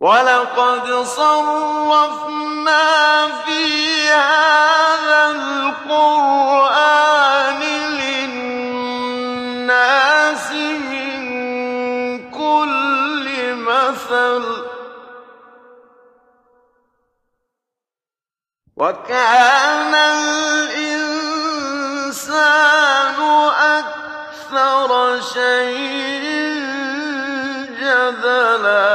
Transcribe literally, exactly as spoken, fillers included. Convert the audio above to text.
وَلَقَدْ صَرَّفْنَا فِي هَٰذَا الْقُرْآنِ لِلنَّاسِ مِن كُلِّ مَثَلٍ ۚ وَكَانَ الْإِنسَانُ أَكْثَرَ شَيْءٍ جَدَلًا